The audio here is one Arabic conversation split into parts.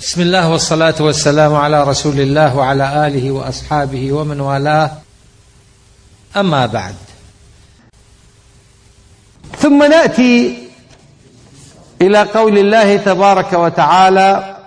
بسم الله والصلاة والسلام على رسول الله وعلى آله وأصحابه ومن والاه، أما بعد. ثم نأتي إلى قول الله تبارك وتعالى: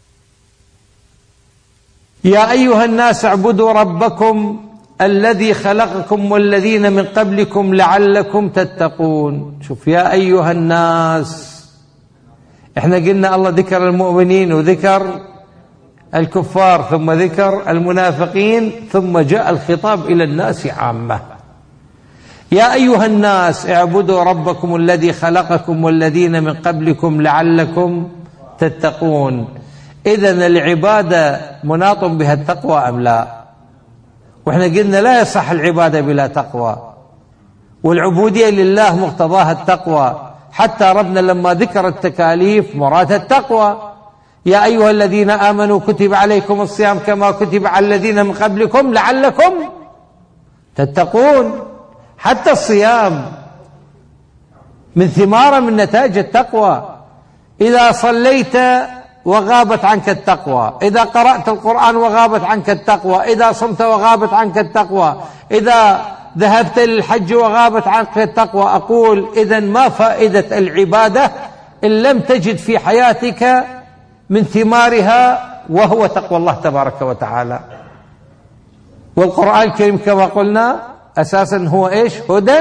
يا أيها الناس اعبدوا ربكم الذي خلقكم والذين من قبلكم لعلكم تتقون. شوف، يا أيها الناس، احنا قلنا الله ذكر المؤمنين وذكر الكفار ثم ذكر المنافقين ثم جاء الخطاب إلى الناس عامة. يا أيها الناس اعبدوا ربكم الذي خلقكم والذين من قبلكم لعلكم تتقون. إذن العبادة مناط بها التقوى أم لا؟ وإحنا قلنا لا يصح العبادة بلا تقوى، والعبودية لله مقتضاها التقوى. حتى ربنا لما ذكر التكاليف مراد التقوى: يا أيها الذين آمنوا كتب عليكم الصيام كما كتب على الذين من قبلكم لعلكم تتقون. حتى الصيام من ثمار من نتائج التقوى. إذا صليت وغابت عنك التقوى، إذا قرأت القرآن وغابت عنك التقوى، إذا صمت وغابت عنك التقوى، إذا ذهبت للحج وغابت عنك التقوى. أقول إذن ما فائدة العبادة إن لم تجد في حياتك من ثمارها وهو تقوى الله تبارك وتعالى. والقرآن الكريم كما قلنا أساسا هو إيش؟ هدى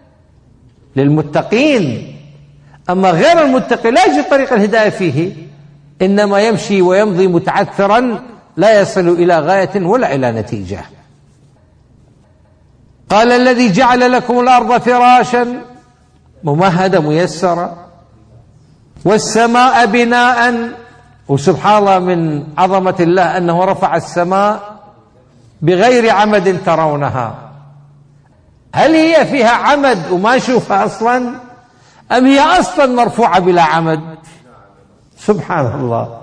للمتقين. أما غير المتقي لا يجد طريق الهداية فيه، إنما يمشي ويمضي متعثرا لا يصل إلى غاية ولا إلى نتيجة. قال: الذي جعل لكم الأرض فراشا ممهدة ميسرة والسماء بناء. وسبحان الله من عظمة الله أنه رفع السماء بغير عمد ترونها. هل هي فيها عمد وما نشوفها أصلا، أم هي أصلا مرفوعة بلا عمد؟ سبحان الله.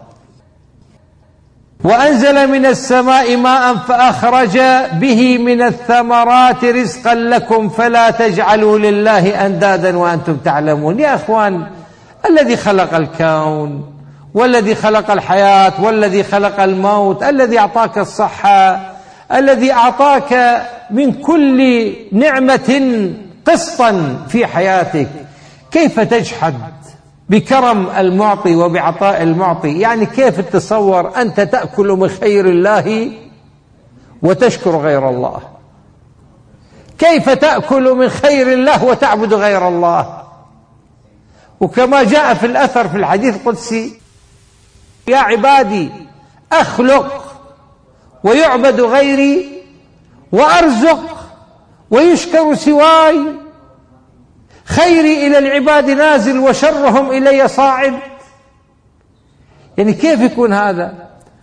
وأنزل من السماء ماء فأخرج به من الثمرات رزقا لكم فلا تجعلوا لله أندادا وأنتم تعلمون. يا أخوان، الذي خلق الكون والذي خلق الحياة والذي خلق الموت، الذي أعطاك الصحة، الذي أعطاك من كل نعمة قسطا في حياتك، كيف تجحد بكرم المعطي وبعطاء المعطي؟ يعني كيف تتصور أنت تأكل من خير الله وتشكر غير الله؟ كيف تأكل من خير الله وتعبد غير الله؟ وكما جاء في الأثر في الحديث القدسي: يا عبادي أخلق ويعبد غيري وأرزق ويشكر سواي، خيري إلى العباد نازل وشرهم إلي صاعد. يعني كيف يكون هذا؟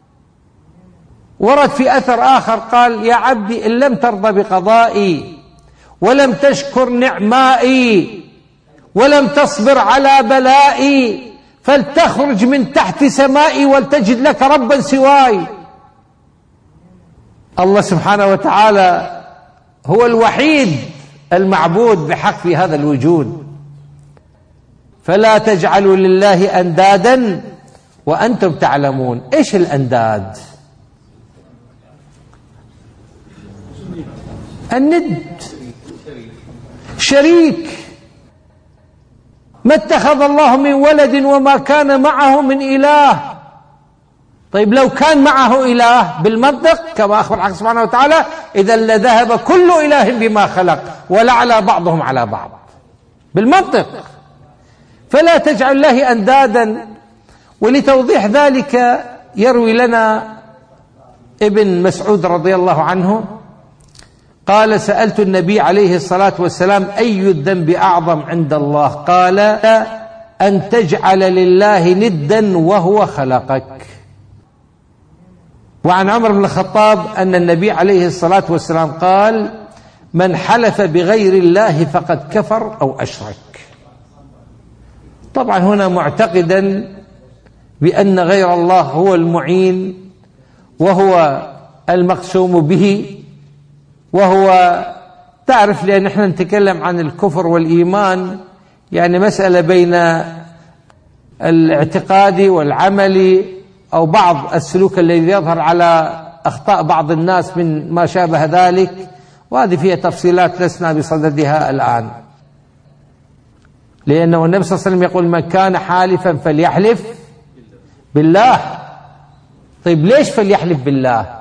ورد في أثر آخر قال: يا عبدي إن لم ترضى بقضائي ولم تشكر نعمائي ولم تصبر على بلائي فلتخرج من تحت سمائي ولتجد لك ربا سواي. الله سبحانه وتعالى هو الوحيد المعبود بحق في هذا الوجود. فلا تجعلوا لله أندادا وأنتم تعلمون. إيش الأنداد؟ الند، شريك. ما اتخذ الله من ولد وما كان معه من إله. طيب لو كان معه إله بالمنطق كما أخبر الحق سبحانه وتعالى، إذا لذهب كل إله بما خلق ولعلى بعضهم على بعض بالمنطق. فلا تجعل الله أندادا. ولتوضيح ذلك يروي لنا ابن مسعود رضي الله عنه قال: سألت النبي عليه الصلاة والسلام: أي الذنب أعظم عند الله؟ قال: أن تجعل لله ندا وهو خلقك. وعن عمر بن الخطاب أن النبي عليه الصلاة والسلام قال: من حلف بغير الله فقد كفر أو أشرك. طبعا هنا معتقدا بأن غير الله هو المعين وهو المقسوم به، وهو تعرف، لأن احنا نتكلم عن الكفر والإيمان يعني مسألة بين الاعتقادي والعملي أو بعض السلوك الذي يظهر على أخطاء بعض الناس من ما شابه ذلك، وهذه فيها تفصيلات لسنا بصددها الآن. لأنه النبي صلى الله عليه وسلم يقول: من كان حالفا فليحلف بالله. طيب ليش فليحلف بالله؟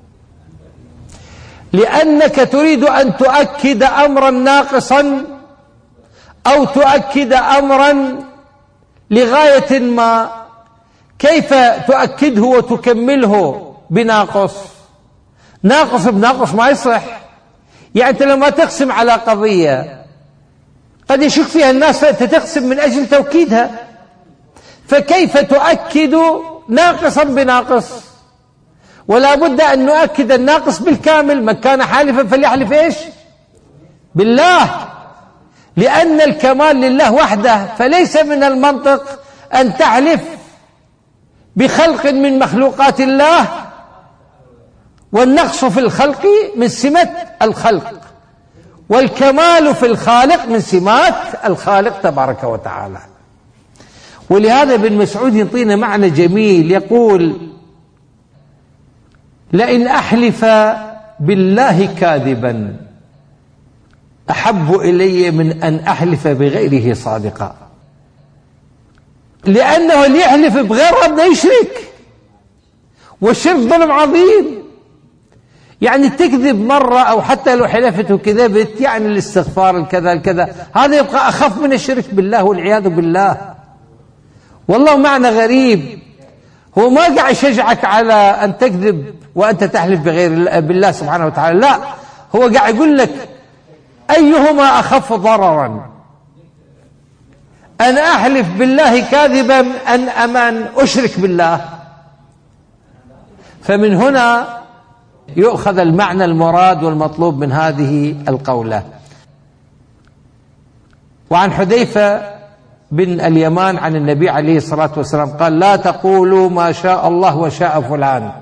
لأنك تريد أن تؤكد أمرا ناقصا أو تؤكد أمرا لغاية ما. كيف تؤكده وتكمله بناقص؟ ناقص بناقص ما يصح. يعني أنت لما تقسم على قضية قد يشك فيها الناس فأنت تقسم من أجل توكيدها، فكيف تؤكد ناقصا بناقص؟ ولا بد أن نؤكد الناقص بالكامل. من كان حالفا فليحلف إيش؟ بالله، لأن الكمال لله وحده، فليس من المنطق أن تحلف بخلق من مخلوقات الله، والنقص في الخلق من سمة الخلق، والكمال في الخالق من سمات الخالق تبارك وتعالى. ولهذا ابن مسعود يعطينا معنى جميل، يقول: لئن أحلف بالله كاذبا أحب إلي من أن أحلف بغيره صادقا. لأنه اللي يحلف بغير ربنا يشرك، والشرك ظلم عظيم. يعني تكذب مرة أو حتى لو حلفت وكذبت، يعني الاستغفار الكذا الكذا، هذا يبقى أخف من الشرك بالله والعياذ بالله. والله معنى غريب، هو ما قاعد يشجعك على أن تكذب وأنت تحلف بغير بالله سبحانه وتعالى، لا، هو قاعد يقول لك أيهما أخف ضررا، أن أحلف بالله كاذبا أن أشرك بالله. فمن هنا يؤخذ المعنى المراد والمطلوب من هذه القولة. وعن حذيفة بن اليمان عن النبي عليه الصلاة والسلام قال: لا تقولوا ما شاء الله وشاء فلان،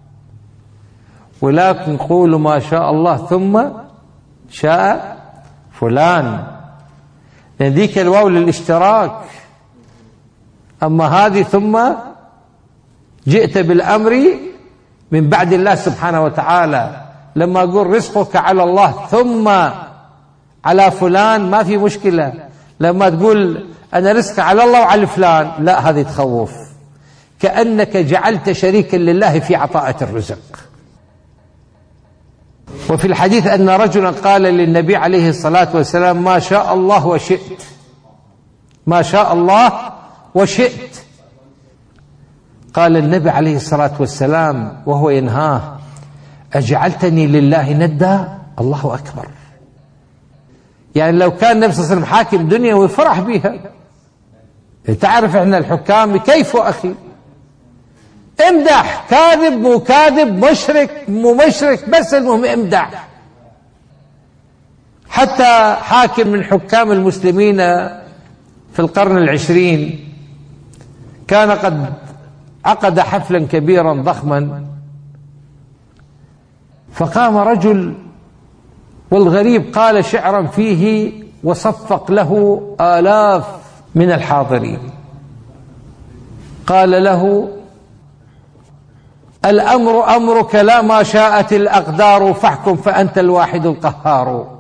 ولكن قولوا ما شاء الله ثم شاء فلان. ذيك الواو للاشتراك، أما هذه ثم جئت بالأمر من بعد الله سبحانه وتعالى. لما أقول رزقك على الله ثم على فلان ما في مشكلة. لما تقول أنا رزق على الله وعلى فلان، لا، هذه تخوف، كأنك جعلت شريكا لله في عطاءة الرزق. وفي الحديث أن رجلا قال للنبي عليه الصلاة والسلام: ما شاء الله وشئت، ما شاء الله وشئت. قال النبي عليه الصلاة والسلام وهو ينهاه: أجعلتني لله ندا؟ الله أكبر. يعني لو كان النبي صلى الله عليه وسلم حاكم دنيا ويفرح بها. تعرف احنا الحكام كيف أخي، امدح، كاذب مو كاذب، مشرك مو مشرك، بس المهم امدح. حتى حاكم من حكام المسلمين في القرن العشرين كان قد عقد حفلا كبيرا ضخما، فقام رجل والغريب قال شعرا فيه وصفق له آلاف من الحاضرين. قال له: الأمر أمرك لا ما شاءت الأقدار، فاحكم فأنت الواحد القهار.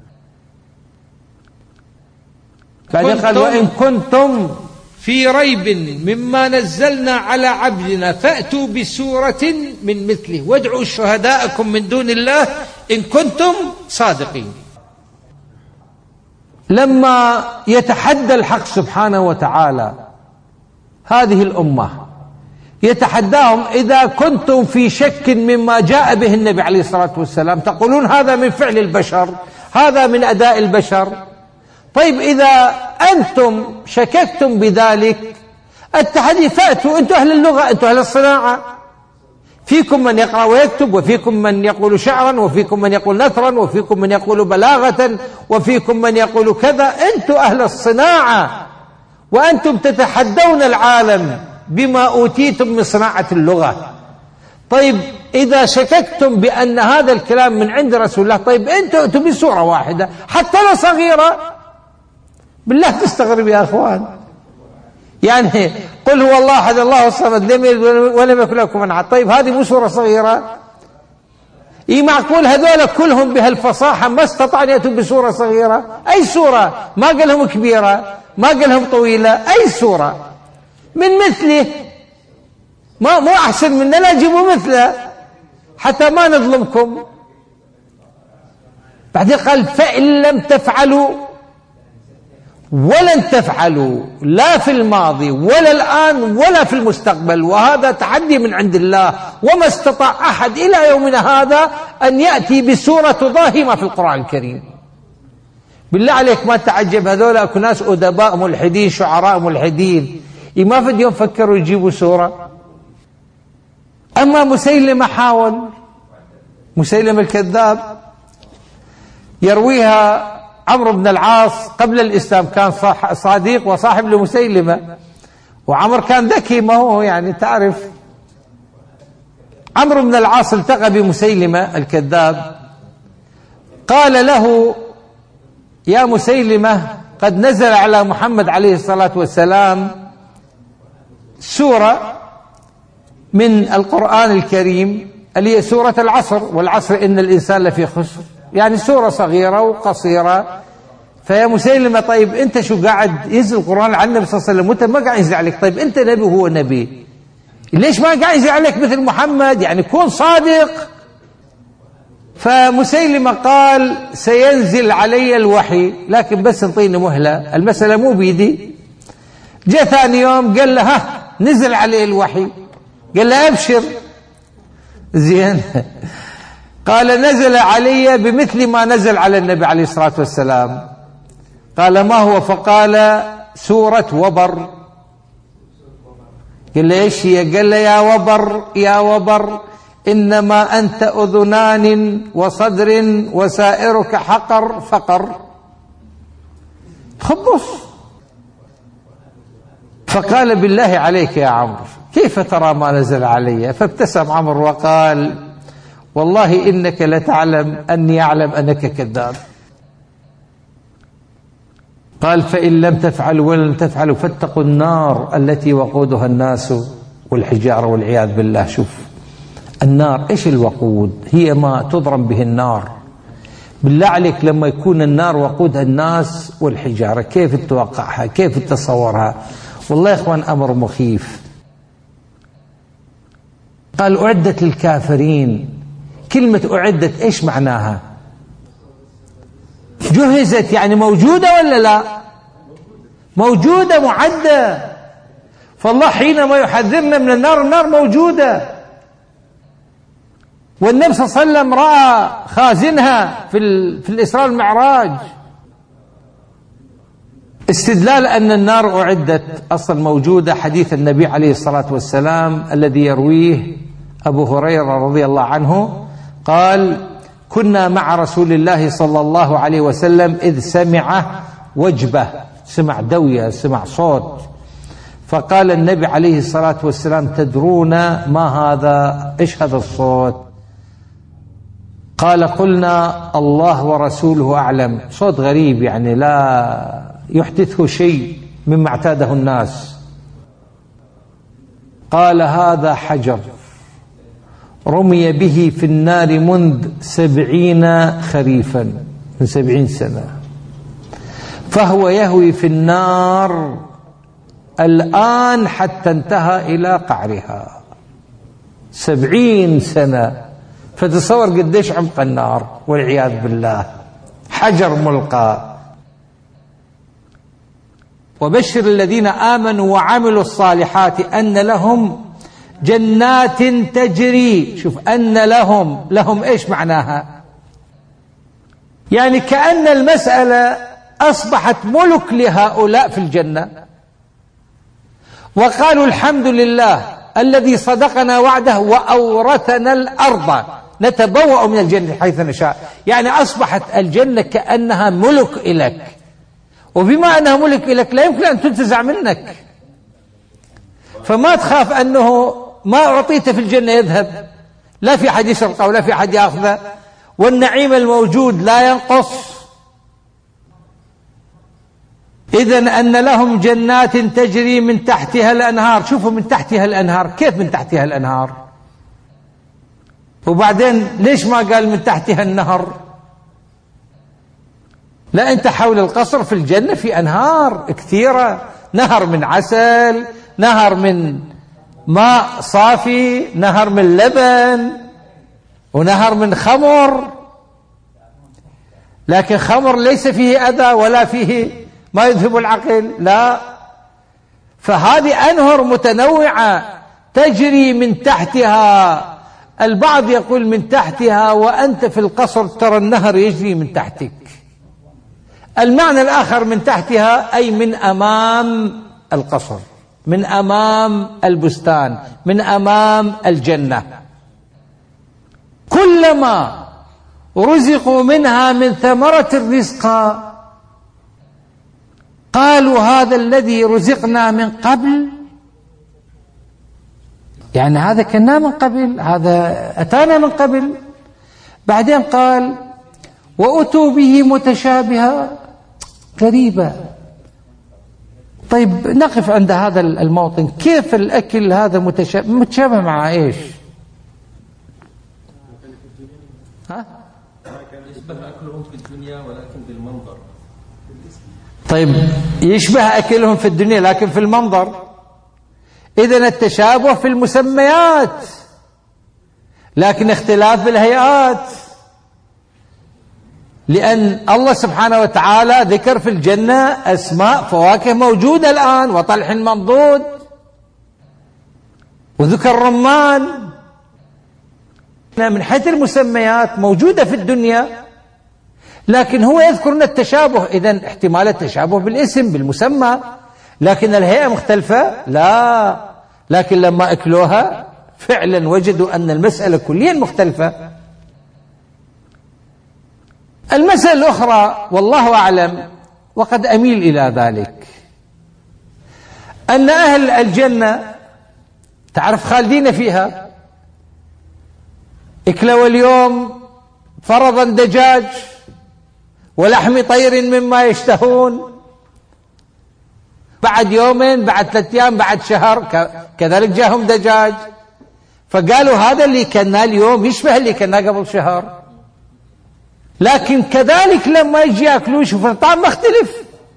بعدين قال: وإن كنتم في ريب مما نزلنا على عبدنا فأتوا بسورة من مثله وادعوا شهداءكم من دون الله إن كنتم صادقين. لما يتحدى الحق سبحانه وتعالى هذه الأمة، يتحداهم: إذا كنتم في شك مما جاء به النبي عليه الصلاة والسلام، تقولون هذا من فعل البشر، هذا من أداء البشر، طيب إذا أنتم شككتم بذلك التحدي فأتوا، أنتم أهل اللغة، أنتم أهل الصناعة، فيكم من يقرأ ويكتب، وفيكم من يقول شعرا، وفيكم من يقول نثرا، وفيكم من يقول بلاغة، وفيكم من يقول كذا، أنتم أهل الصناعة، وأنتم تتحدون العالم بما أوتيتم من صناعة اللغة. طيب إذا شككتم بأن هذا الكلام من عند رسول الله، طيب أنتم بسورة واحدة حتى لو صغيرة، بالله تستغرب يا أخوان. يعني قل هو الله أحد الله الصمد لم يلد ولم يكن له كفوا أحد. طيب هذه مو سورة صغيرة؟ معقول هذول كلهم بهالفصاحة ما استطاعوا أن يأتوا بسورة صغيرة؟ أي سورة؟ ما قال لهم كبيرة، ما قال لهم طويلة، أي سورة من مثله، مو أحسن منا، لا جيبوا مثله حتى ما نظلمكم. بعدين قال فإن لم تفعلوا ولن تفعلوا لا في الماضي ولا الآن ولا في المستقبل، وهذا تحدي من عند الله، وما استطاع أحد إلى يومنا هذا أن يأتي بسورة تضاهي ما في القرآن الكريم. بالله عليك ما تعجب هذول أكو ناس أدباء ملحدين شعراء ملحدين ما في اليوم فكروا يجيبوا سورة. أما مسيلمة حاول، مسيلمة الكذاب يرويها عمرو بن العاص قبل الإسلام، كان صديق وصاحب لمسيلمة، وعمر كان ذكي، ما هو يعني تعرف. عمرو بن العاص التقى بمسيلمة الكذاب، قال له يا مسيلمة قد نزل على محمد عليه الصلاة والسلام سورة من القرآن الكريم اللي هي سورة العصر، والعصر إن الإنسان لفي خسر، يعني سورة صغيرة وقصيرة. فيا مسيلمة طيب أنت شو قاعد ينزل القرآن على النبي صلى الله عليه وسلم وأنت ما قاعد ينزل عليك؟ طيب أنت نبي وهو نبي، ليش ما قاعد ينزل عليك مثل محمد؟ يعني كون صادق. فمسيلمة قال سينزل علي الوحي لكن بس انطيني مهلة، المسألة مو بيدي. جاء ثاني يوم قال له ها نزل عليه الوحي، قال له أبشر زين. قال نزل علي بمثل ما نزل على النبي عليه الصلاة والسلام. قال ما هو؟ فقال سورة وبر. قال له ايش هي؟ قال له يا وبر يا وبر إنما أنت أذنان وصدر وسائرك حقر فقر. خبص. فقال بالله عليك يا عمرو كيف ترى ما نزل علي؟ فابتسم عمرو وقال والله إنك لتعلم أني أعلم أنك كذاب. قال فإن لم تفعلوا ولن تفعلوا فاتقوا النار التي وقودها الناس والحجارة والعياذ بالله. شوف النار ايش الوقود؟ هي ما تضرب به النار. بالله عليك لما يكون النار وقودها الناس والحجارة كيف تتوقعها؟ كيف تتصورها؟ والله يا اخوان امر مخيف. قال أعدت للكافرين. كلمة أعدت ايش معناها؟ جهزت يعني موجودة ولا لا؟ موجودة معدة. فالله حينما يحذرنا من النار، النار موجودة، والنبي صلى الله عليه وسلم رأى خازنها في الإسراء والمعراج. استدلال أن النار أعدت أصلا موجودة حديث النبي عليه الصلاة والسلام الذي يرويه أبو هريرة رضي الله عنه قال كنا مع رسول الله صلى الله عليه وسلم إذ سمع وجبة، سمع دوية، سمع صوت، فقال النبي عليه الصلاة والسلام تدرون ما هذا؟ إيش هذا الصوت؟ قال قلنا الله ورسوله أعلم. صوت غريب يعني لا يحدثه شيء مما اعتاده الناس. قال هذا حجر رمي به في النار منذ 70 خريفا، من 70 سنة، فهو يهوي في النار الآن حتى انتهى إلى قعرها. 70 سنة. فتصور قديش عمق النار والعياذ بالله. حجر ملقى. وبشر الذين آمنوا وعملوا الصالحات أن لهم جنات تجري. شوف أن لهم إيش معناها؟ يعني كأن المسألة أصبحت ملك لهؤلاء في الجنة، وقالوا الحمد لله الذي صدقنا وعده وأورثنا الأرض نتبوأ من الجنة حيث نشاء. يعني أصبحت الجنة كأنها ملك إليك، وبما أنها ملك إليك لا يمكن أن تنتزع منك، فما تخاف أنه ما أعطيت في الجنة يذهب، لا في أحد يسرقه ولا في أحد يأخذه، والنعيم الموجود لا ينقص. إذن أن لهم جنات تجري من تحتها الأنهار. شوفوا من تحتها الأنهار، كيف من تحتها الأنهار؟ وبعدين ليش ما قال من تحتها النهر؟ لا، أنت حول القصر في الجنة في أنهار كثيرة، نهر من عسل، نهر من ماء صافي، نهر من لبن، ونهر من خمر. لكن خمر ليس فيه أذى ولا فيه ما يذهب العقل، لا. فهذه أنهر متنوعة تجري من تحتها. البعض يقول من تحتها وأنت في القصر ترى النهر يجري من تحتك. المعنى الآخر من تحتها أي من أمام القصر، من أمام البستان، من أمام الجنة. كلما رزقوا منها من ثمرة الرزق قالوا هذا الذي رزقنا من قبل، يعني هذا كنا من قبل، هذا أتانا من قبل. بعدين قال وأتوا به متشابها، غريبة. طيب نقف عند هذا الموطن، كيف الأكل هذا متشابه مع إيش؟ ها؟ كان يشبه أكلهم في الدنيا ولكن بالمنظر. طيب يشبه أكلهم في الدنيا لكن في المنظر. إذن التشابه في المسميات لكن اختلاف بالهيئات، لأن الله سبحانه وتعالى ذكر في الجنة أسماء فواكه موجودة الآن، وطلح منضود، وذكر رمان. من حيث المسميات موجودة في الدنيا، لكن هو يذكر أن التشابه، إذن احتمال التشابه بالاسم بالمسمى، لكن الهيئة مختلفة لا. لكن لما أكلوها فعلا وجدوا أن المسألة كليا مختلفة. المسألة الأخرى والله أعلم وقد أميل إلى ذلك، أن أهل الجنة تعرف خالدين فيها، اكلوا اليوم فرضا دجاج ولحم طير مما يشتهون، بعد يومين، بعد 3 أيام، بعد شهر كذلك جاءهم دجاج، فقالوا هذا اللي كنا اليوم يشبه اللي كنا قبل شهر. لكن كذلك لما يجي يأكلوا يشوف الطعم مختلف.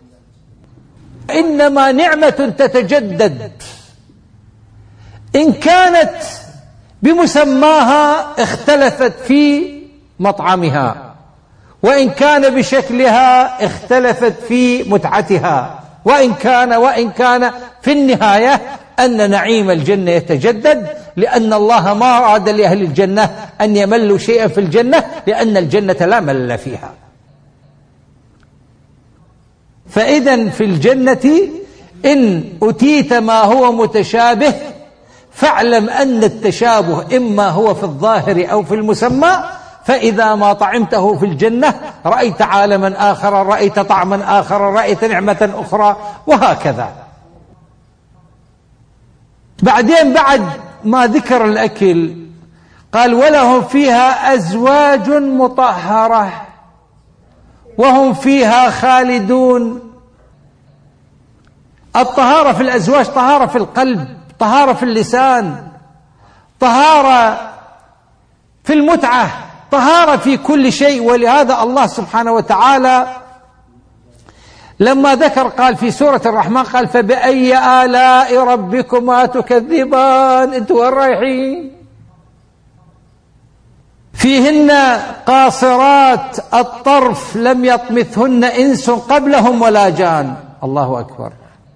إنما نعمة تتجدد، إن كانت بمسماها اختلفت في مطعمها، وإن كان بشكلها اختلفت في متعتها، وإن كان في النهاية أن نعيم الجنة يتجدد، لأن الله ما أراد لأهل الجنة أن يملوا شيئا في الجنة، لأن الجنة لا ملل فيها. فإذا في الجنة إن أتيت ما هو متشابه فاعلم أن التشابه إما هو في الظاهر أو في المسمى، فإذا ما طعمته في الجنة رأيت عالما آخر، رأيت طعما آخر، رأيت نعمة أخرى، وهكذا. بعدين بعد ما ذكر الأكل قال ولهم فيها أزواج مطهرة وهم فيها خالدون. الطهارة في الأزواج طهارة في القلب، طهارة في اللسان، طهارة في المتعة، طهارة في كل شيء. ولهذا الله سبحانه وتعالى لما ذكر قال في سورة الرحمن قال فبأي آلاء ربكما تكذبان، انتوا وين رايحين؟ فيهن قاصرات الطرف لم يطمثهن إنس قبلهم ولا جان. الله أكبر.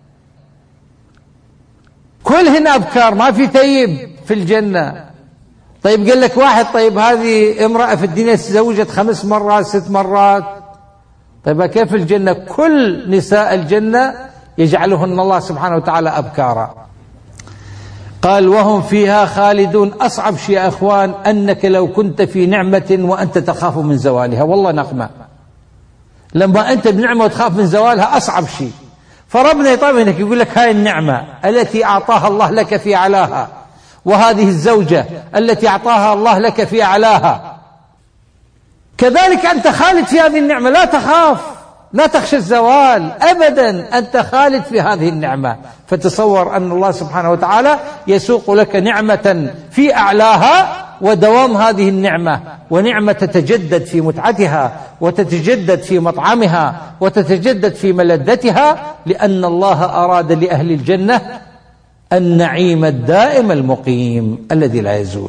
كلهن أبكار، ما في ثيب في الجنة. طيب قال لك واحد طيب هذه امرأة في الدنيا تزوجت 5 مرات 6 مرات، طيب كيف الجنة؟ كل نساء الجنة يجعلهن الله سبحانه وتعالى أبكارا. قال وهم فيها خالدون. أصعب شيء يا أخوان أنك لو كنت في نعمة وأنت تخاف من زوالها، والله نقمة. لما أنت بنعمة وتخاف من زوالها أصعب شيء. فربنا يطمئنك يقول لك هاي النعمة التي أعطاها الله لك في أعلاها، وهذه الزوجة التي أعطاها الله لك في أعلاها، كذلك أنت خالد في هذه النعمة، لا تخاف لا تخشى الزوال أبدا، أنت خالد في هذه النعمة. فتصور أن الله سبحانه وتعالى يسوق لك نعمة في أعلاها ودوام هذه النعمة، ونعمة تتجدد في متعتها وتتجدد في مطعمها وتتجدد في ملذتها، لأن الله أراد لأهل الجنة النعيم الدائم المقيم الذي لا يزول.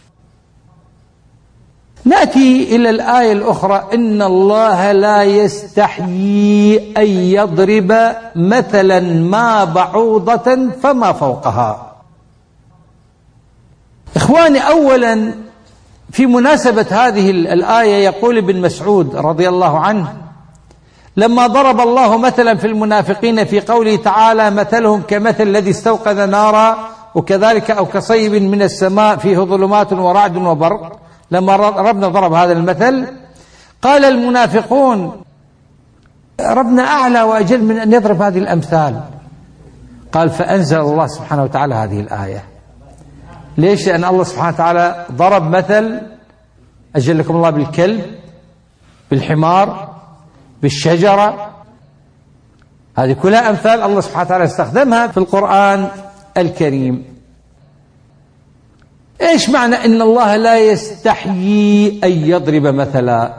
نأتي إلى الآية الأخرى: إن الله لا يستحيي أن يضرب مثلا ما بعوضة فما فوقها. إخواني، أولا في مناسبة هذه الآية يقول ابن مسعود رضي الله عنه لما ضرب الله مثلا في المنافقين في قوله تعالى: مثلهم كمثل الذي استوقد نارا وكذلك أو كصيب من السماء فيه ظلمات ورعد وبرق. لما ربنا ضرب هذا المثل قال المنافقون: ربنا أعلى وأجل من أن يضرب هذه الأمثال. قال: فأنزل الله سبحانه وتعالى هذه الآية. ليش؟ لأن الله سبحانه وتعالى ضرب مثل أجلكم الله بالكلب، بالحمار، بالشجرة، هذه كلها أمثال الله سبحانه وتعالى استخدمها في القرآن الكريم. إيش معنى إن الله لا يستحيي أن يضرب مثلا؟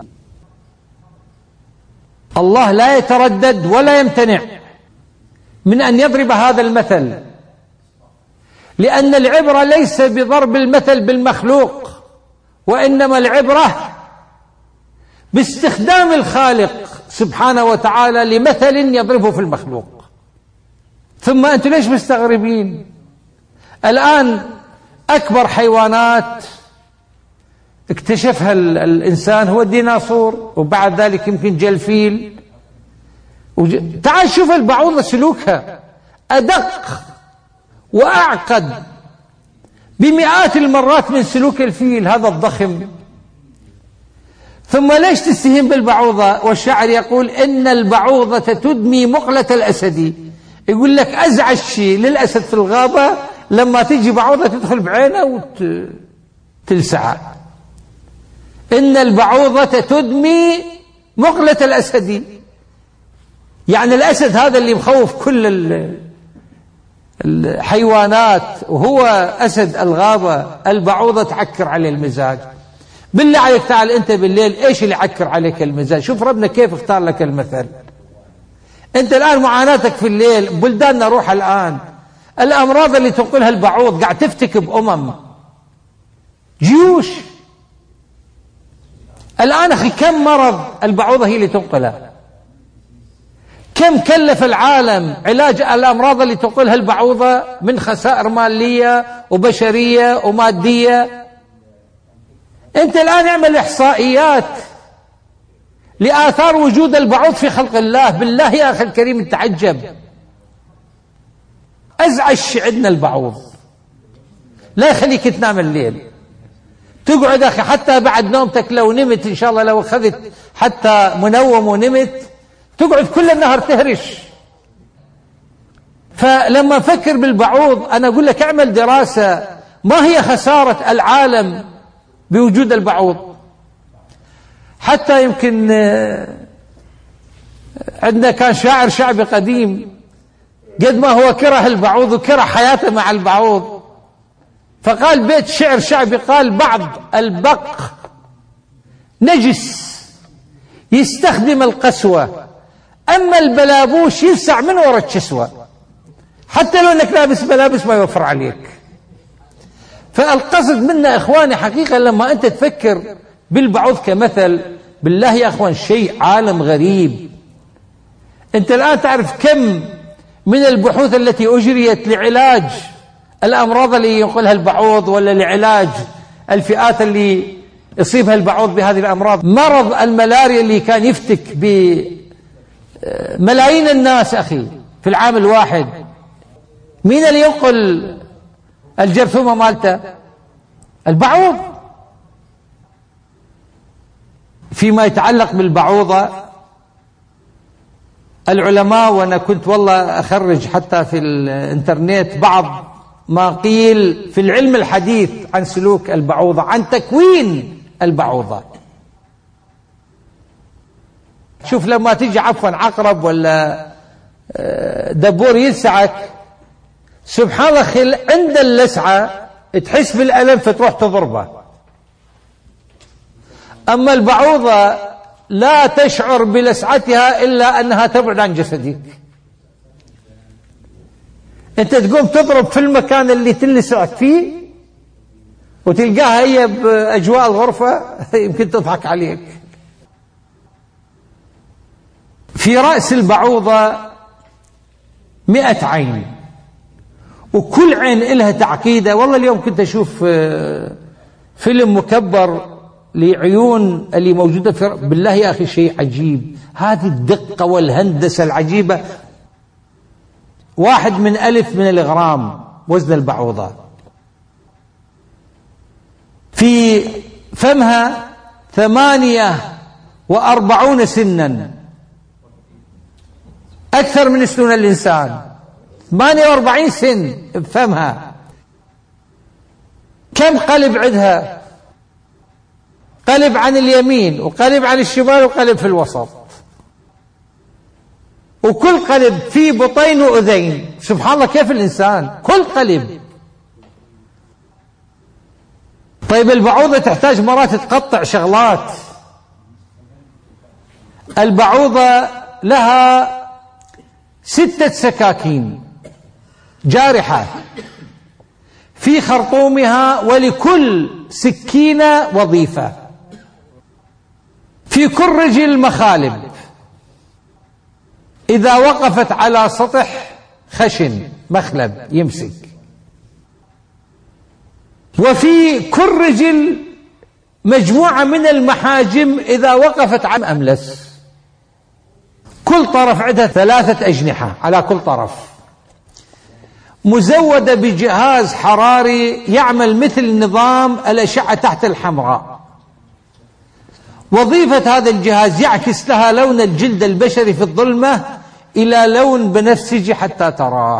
الله لا يتردد ولا يمتنع من أن يضرب هذا المثل، لأن العبرة ليس بضرب المثل بالمخلوق، وإنما العبرة باستخدام الخالق سبحانه وتعالى لمثل يضربه في المخلوق. ثم أنتم ليش مستغربين؟ الآن أكبر حيوانات اكتشفها الإنسان هو الديناصور، وبعد ذلك يمكن جلفيل. تعال شوف البعوضة سلوكها أدق وأعقد بمئات المرات من سلوك الفيل هذا الضخم. ثم ليش تستهين بالبعوضة؟ والشاعر يقول: إن البعوضة تدمي مقلة الأسد. يقول لك أزعج شيء للأسد في الغابة لما تيجي بعوضة تدخل بعينه وتلسعه. إن البعوضة تدمي مقلة الأسد، يعني الأسد هذا اللي مخوف كل الحيوانات وهو أسد الغابة، البعوضة تعكر عليه المزاج. بالله عليك تعال أنت بالليل إيش اللي يعكر عليك المزاج؟ شوف ربنا كيف اختار لك المثل. أنت الآن معاناتك في الليل، بلداننا روح الآن الأمراض اللي تنقلها البعوض قاعد تفتك جيوش. الآن أخي كم مرض البعوضة هي اللي تنقلها؟ كم كلف العالم علاج الأمراض اللي تنقلها البعوضة من خسائر مالية وبشرية ومادية؟ أنت الآن اعمل إحصائيات لآثار وجود البعوض في خلق الله. بالله يا أخي الكريم تعجب. أزعج شيء عندنا البعوض، لا يخليك تنام الليل. تقعد أخي حتى بعد نومتك لو نمت إن شاء الله، لو أخذت حتى منوم ونمت تقعد كل النهار تهرش. فلما أفكر بالبعوض أنا أقول لك اعمل دراسة ما هي خسارة العالم بوجود البعوض. حتى يمكن عندنا كان شاعر شعبي قديم قد ما هو كره البعوض وكره حياته مع البعوض، فقال بيت شعر شعبي قال: بعض البق نجس يستخدم القسوة، أما البلابوش يلسع من وراء الكسوة، حتى لو أنك لابس ملابس ما يوفر عليك. فالقصد منا إخواني حقيقة لما أنت تفكر بالبعوض كمثل، بالله يا أخوان شيء عالم غريب. أنت الآن تعرف كم من البحوث التي أجريت لعلاج الأمراض اللي ينقلها البعوض، ولا لعلاج الفئات اللي يصيبها البعوض بهذه الأمراض. مرض الملاريا اللي كان يفتك بملايين الناس أخي في العام الواحد، مين اللي ينقل الجرثومة مالته؟ البعوض. فيما يتعلق بالبعوضة العلماء، وأنا كنت والله أخرج حتى في الإنترنت بعض ما قيل في العلم الحديث عن سلوك البعوضة، عن تكوين البعوضة. شوف لما تيجي عفوا عقرب ولا دبور يلسعك، سبحان الله عند اللسعة تحس بالألم فتروح تضربه. أما البعوضة لا تشعر بلسعتها إلا أنها تبعد عن جسدك. أنت تقوم تضرب في المكان اللي تلسعك فيه وتلقاها هي بأجواء الغرفة يمكن تضحك عليك. في رأس البعوضة 100 عين، وكل عين إلها تعقيدة. والله اليوم كنت أشوف فيلم مكبر لعيون اللي موجودة بالله يا أخي شيء عجيب. هذه الدقة والهندسة العجيبة. 1/1000 من الغرام وزن البعوضة. في فمها 48 سنا، أكثر من سنون الإنسان. 48 سن بفمها. كم قلب عندها؟ قلب عن اليمين وقلب عن الشمال وقلب في الوسط، وكل قلب فيه بطين وأذين. سبحان الله كيف الإنسان كل قلب. طيب البعوضة تحتاج مرات تقطع شغلات. البعوضة لها 6 سكاكين جارحة في خرطومها، ولكل سكينة وظيفة. في كل رجل مخالب، إذا وقفت على سطح خشن مخلب يمسك. وفي كل رجل مجموعة من المحاجم، إذا وقفت على أملس. كل طرف عندها 3 أجنحة على كل طرف، مزودة بجهاز حراري يعمل مثل نظام الأشعة تحت الحمراء. وظيفة هذا الجهاز يعكس لها لون الجلد البشري في الظلمة إلى لون بنفسجي حتى تراه.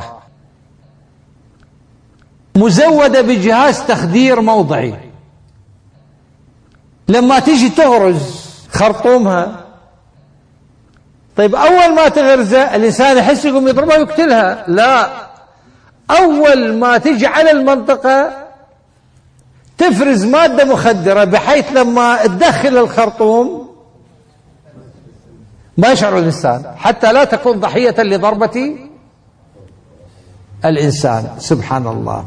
مزودة بجهاز تخدير موضعي. لما تيجي تغرز خرطومها، طيب أول ما تغرزه الإنسان يحس يقوم يضربها ويقتلها، لا، أول ما تيجي على المنطقة تفرز مادة مخدرة بحيث لما تدخل الخرطوم ما يشعر الإنسان، حتى لا تكون ضحية لضربة الإنسان. سبحان الله.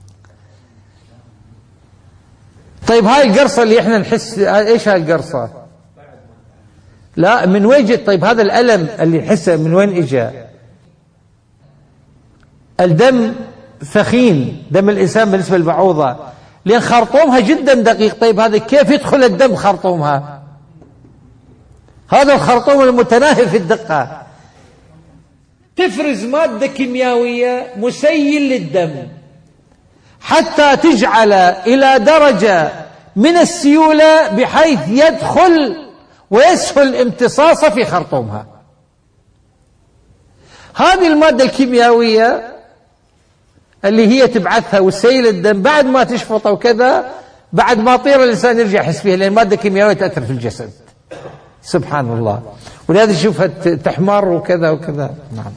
طيب هاي القرصة اللي احنا نحس، ايش هاي القرصة؟ لا، من وين جت؟ طيب هذا الألم اللي نحسه من وين اجى؟ الدم ثخين، دم الإنسان بالنسبة للبعوضة، لأن خرطومها جدا دقيق. طيب هذا كيف يدخل الدم خرطومها؟ هذا الخرطوم المتناهي في الدقة. تفرز مادة كيميائية مسيل للدم حتى تجعل إلى درجة من السيولة بحيث يدخل ويسهل امتصاصه في خرطومها. هذه المادة الكيميائية اللي هي تبعثها وتسيل الدم بعد ما تشفطه وكذا، بعد ما طير الإنسان يرجع يحس فيها، لأن المادة الكيميائية تأثر في الجسد. سبحان الله. ولهذا تشوفها تحمر وكذا وكذا. نعم.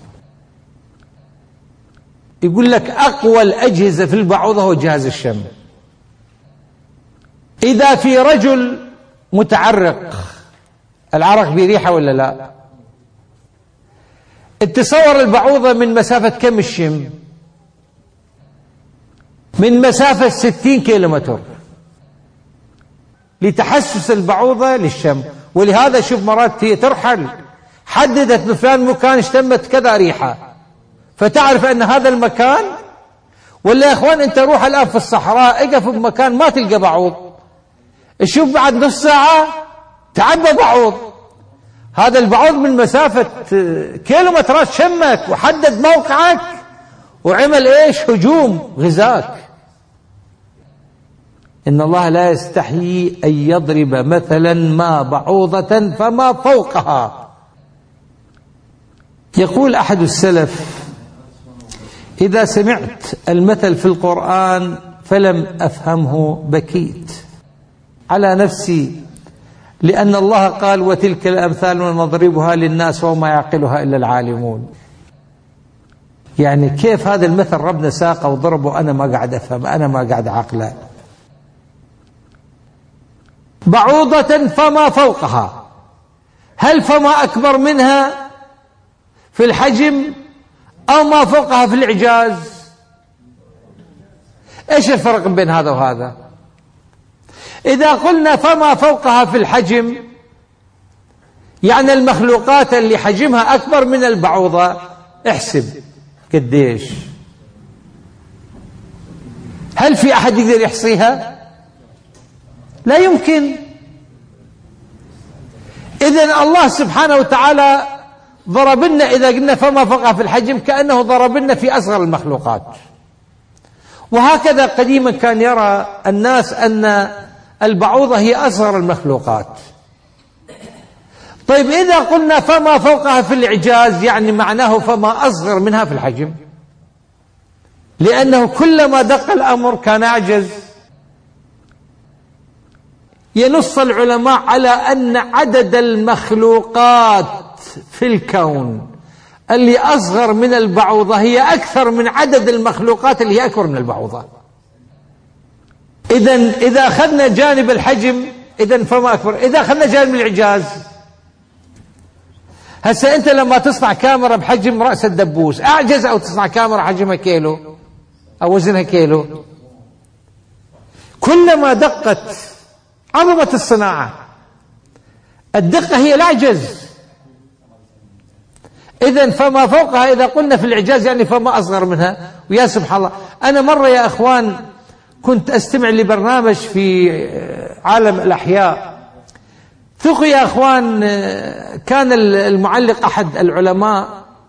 يقول لك أقوى الأجهزة في البعوضة هو جهاز الشم. إذا في رجل متعرق، العرق بريحة ولا لا؟ اتصور البعوضة من مسافة كم الشم؟ من مسافة 60 كيلومتر لتحسس البعوضة للشم. ولهذا شوف مرات هي ترحل، حددت بفلان مكان اشتمت كذا ريحة فتعرف أن هذا المكان. ولا يا أخوان أنت روح الآن في الصحراء، اقف بمكان ما تلقى بعوض، شوف بعد نص ساعة تعبى بعوض. هذا البعوض من مسافة كيلومترات شمك وحدد موقعك وعمل ايش؟ هجوم غزاك. إن الله لا يستحيي أن يضرب مثلا ما بعوضة فما فوقها. يقول أحد السلف: إذا سمعت المثل في القرآن فلم أفهمه بكيت على نفسي لأن الله قال وتلك الأمثال نضربها للناس وما يعقلها إلا العالمون. يعني كيف هذا المثل ربنا ساقه وضربه؟ أنا ما قاعد أفهم، أنا ما قاعد عقله. بعوضة فما فوقها، هل فما أكبر منها في الحجم أو ما فوقها في الإعجاز؟ إيش الفرق بين هذا وهذا؟ إذا قلنا فما فوقها في الحجم يعني المخلوقات اللي حجمها أكبر من البعوضة، احسب قديش؟ هل في أحد يقدر يحصيها؟ لا يمكن. إذن الله سبحانه وتعالى ضرب لنا إذا قلنا فما فوقها في الحجم كأنه ضرب لنا في أصغر المخلوقات. وهكذا قديما كان يرى الناس أن البعوضة هي أصغر المخلوقات. طيب إذا قلنا فما فوقها في الإعجاز يعني معناه فما أصغر منها في الحجم، لأنه كلما دق الأمر كان أعجز. ينص العلماء على أن عدد المخلوقات في الكون اللي أصغر من البعوضة هي أكثر من عدد المخلوقات اللي هي أكبر من البعوضة. إذا أخذنا جانب الحجم إذن فما أكبر. إذا أخذنا جانب الإعجاز، هسه أنت لما تصنع كاميرا بحجم رأس الدبوس أعجز أو تصنع كاميرا حجمها كيلو أو وزنها كيلو؟ كلما دقت عظمت الصناعة، الدقة هي الأعجز. إذن فما فوقها إذا قلنا في الإعجاز يعني فما أصغر منها. ويا سبحان الله، أنا مرة يا أخوان كنت أستمع لبرنامج في عالم الأحياء، ثقوا يا أخوان، كان المعلق أحد العلماء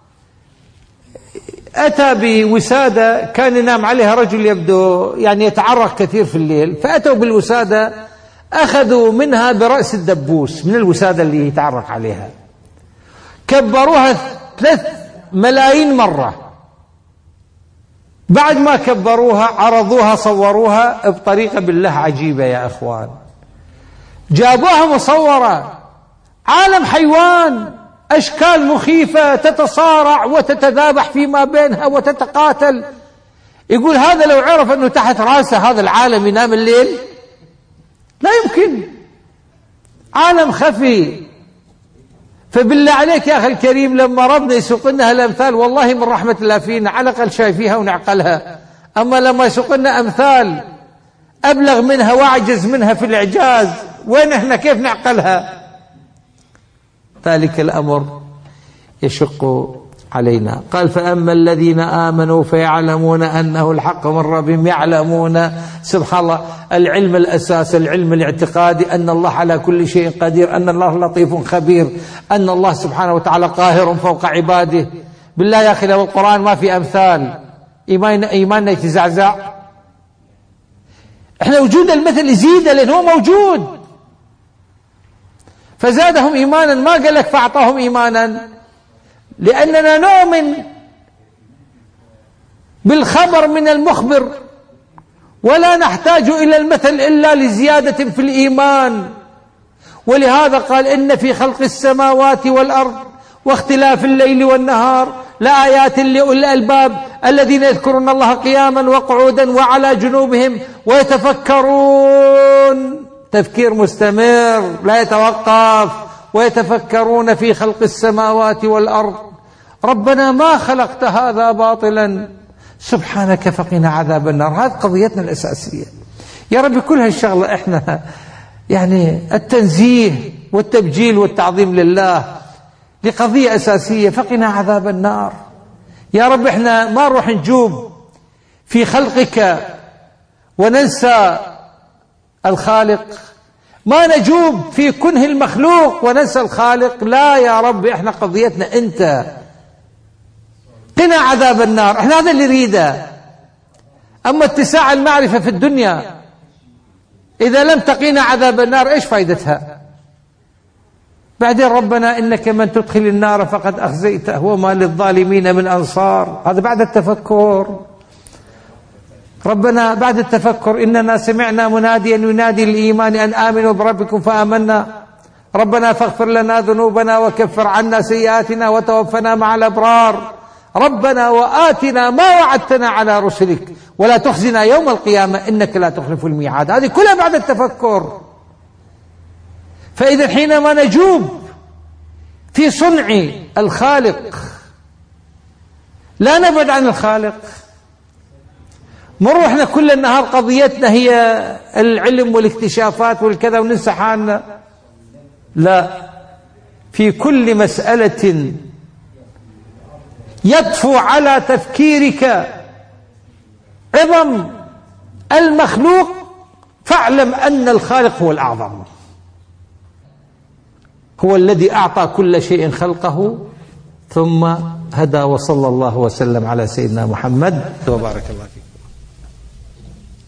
أتى بوسادة كان ينام عليها رجل يبدو يعني يتعرق كثير في الليل، فأتوا بالوسادة أخذوا منها برأس الدبوس من الوسادة اللي يتعرق عليها، كبروها 3 ملايين مرة. بعد ما كبروها عرضوها صوروها بطريقة بالله عجيبة يا أخوان، جابوها مصورة عالم حيوان، أشكال مخيفة تتصارع وتتذابح فيما بينها وتتقاتل. يقول هذا لو عرف أنه تحت رأسه هذا العالم ينام الليل لا يمكن، عالم خفي. فبالله عليك يا أخي الكريم لما ربنا يسوق لنا هالأمثال والله من رحمة الله فينا على الأقل شايفيها ونعقلها. أما لما يسوق لنا أمثال أبلغ منها وأعجز منها في الإعجاز، وين إحنا كيف نعقلها؟ ذلك الأمر يشق علينا. قال فأما الذين آمنوا فيعلمون أنه الحق من ربهم، يعلمون سبحان الله العلم الأساس، العلم الاعتقادي أن الله على كل شيء قدير، أن الله لطيف خبير، أن الله سبحانه وتعالى قاهر فوق عباده. بالله يا أخي لو القرآن ما في أمثال إيماننا يتزعزع. احنا وجود المثل يزيد لأنه موجود، فزادهم إيمانا، ما قال لك فأعطاهم إيمانا، لأننا نؤمن بالخبر من المخبر ولا نحتاج إلى المثل إلا لزيادة في الإيمان. ولهذا قال إن في خلق السماوات والأرض واختلاف الليل والنهار لآيات لأولي الألباب الذين يذكرون الله قياما وقعودا وعلى جنوبهم ويتفكرون تفكير مستمر لا يتوقف، ويتفكرون في خلق السماوات والأرض ربنا ما خلقت هذا باطلا سبحانك فقنا عذاب النار. هذه قضيتنا الأساسية يا رب. كل هالشغلة احنا يعني التنزيه والتبجيل والتعظيم لله لقضية أساسية، فقنا عذاب النار يا رب. احنا ما نروح نجوب في خلقك وننسى الخالق، ما نجوب في كنه المخلوق وننسى الخالق، لا يا رب، احنا قضيتنا انت، قنا عذاب النار، احنا هذا اللي نريده. اما اتساع المعرفة في الدنيا اذا لم تقينا عذاب النار ايش فائدتها؟ بعدين ربنا انك من تدخل النار فقد اخزيته وما للظالمين من انصار. هذا بعد التفكر. ربنا بعد التفكر إننا سمعنا مناديا ينادي للإيمان أن آمنوا بربكم فآمنا ربنا فاغفر لنا ذنوبنا وكفر عنا سيئاتنا وتوفنا مع الأبرار، ربنا وآتنا ما وعدتنا على رسلك ولا تخزنا يوم القيامة إنك لا تخلف الميعاد. هذه كلها بعد التفكر. فإذا حينما نجوب في صنع الخالق لا نبعد عن الخالق. مروا احنا كل النهار قضيتنا هي العلم والاكتشافات والكذا وننسى حالنا. لا، في كل مسألة يطفو على تفكيرك عظم المخلوق فاعلم أن الخالق هو الأعظم، هو الذي أعطى كل شيء خلقه ثم هدى. وصلى الله وسلم على سيدنا محمد وبارك الله فيك.